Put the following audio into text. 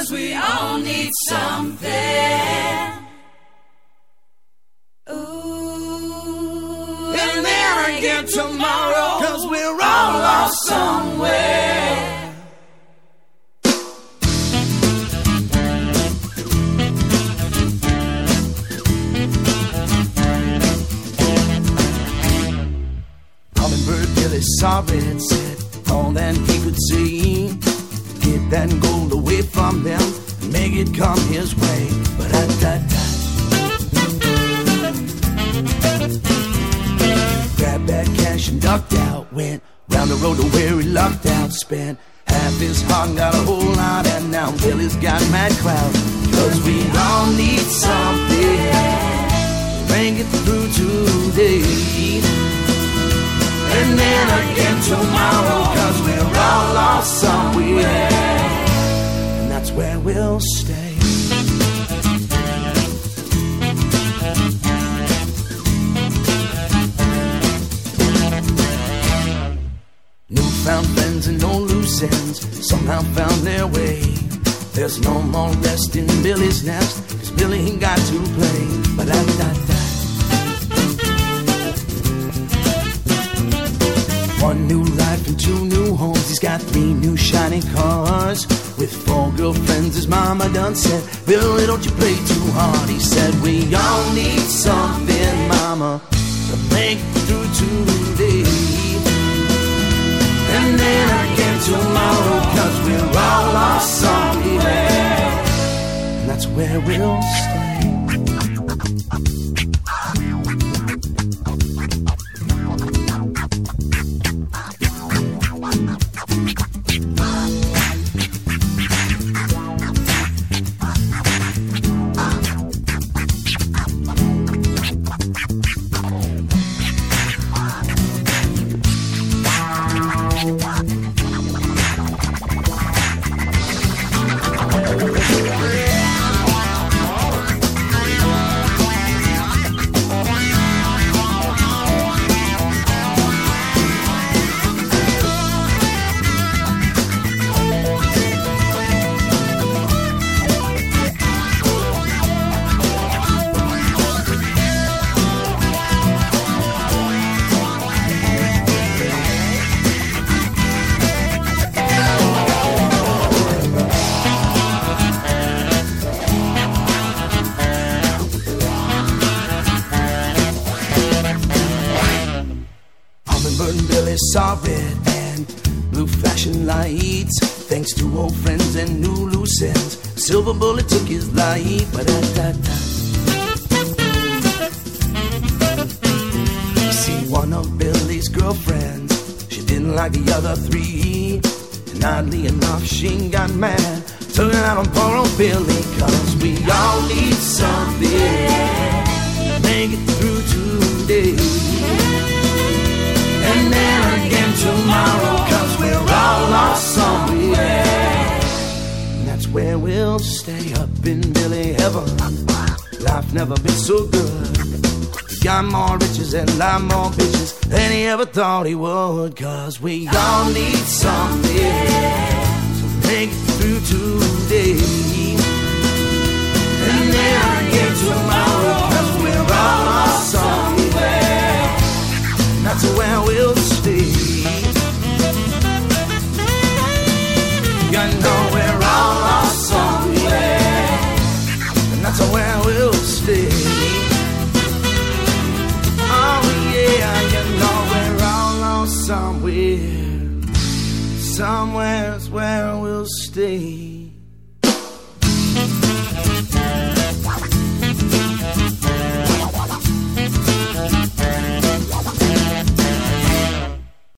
'cause we all need something. Ooh. And then again tomorrow, 'cause we're all lost somewhere. Hummingbird Billy saw it, said all that he could see. Get that gold away from them and make it come his way. But grabbed that cash and ducked out. Went round the road to where he lucked out. Spent half his heart and got a whole lot. And now Billy's got mad crowd. 'Cause we all need something. Make it through today. And then again tomorrow, 'cause we're all lost somewhere. And that's where we'll stay. Newfound friends and no loose ends somehow found their way. There's no more rest in Billy's nest, 'cause Billy ain't got to play. But one new life and two new homes. He's got 3 new shiny cars. With 4 girlfriends, his mama done said, Billy, don't you play too hard. He said, we all need something, mama, to make it through today. And then again tomorrow, 'cause we're all lost somewhere. And that's where we'll stay. Billy saw red and blue flashing lights. Thanks to old friends and new loose ends, a silver bullet took his life. But you see, one of Billy's girlfriends, she didn't like the other 3. And oddly enough, she got mad, took it out on poor old Billy. 'Cause we all need something, make it through today. And then again tomorrow, 'cause we're all lost somewhere. And that's where we'll stay, up in Billy heaven. Life never been so good. He got more riches and a lot more bitches than he ever thought he would. 'Cause we all need something, so make it through today. And then again tomorrow, 'cause we're all lost somewhere. That's where we'll stay. You know we're all lost somewhere. And that's where we'll stay. Oh yeah, you know we're all lost somewhere. Somewhere's where we'll stay.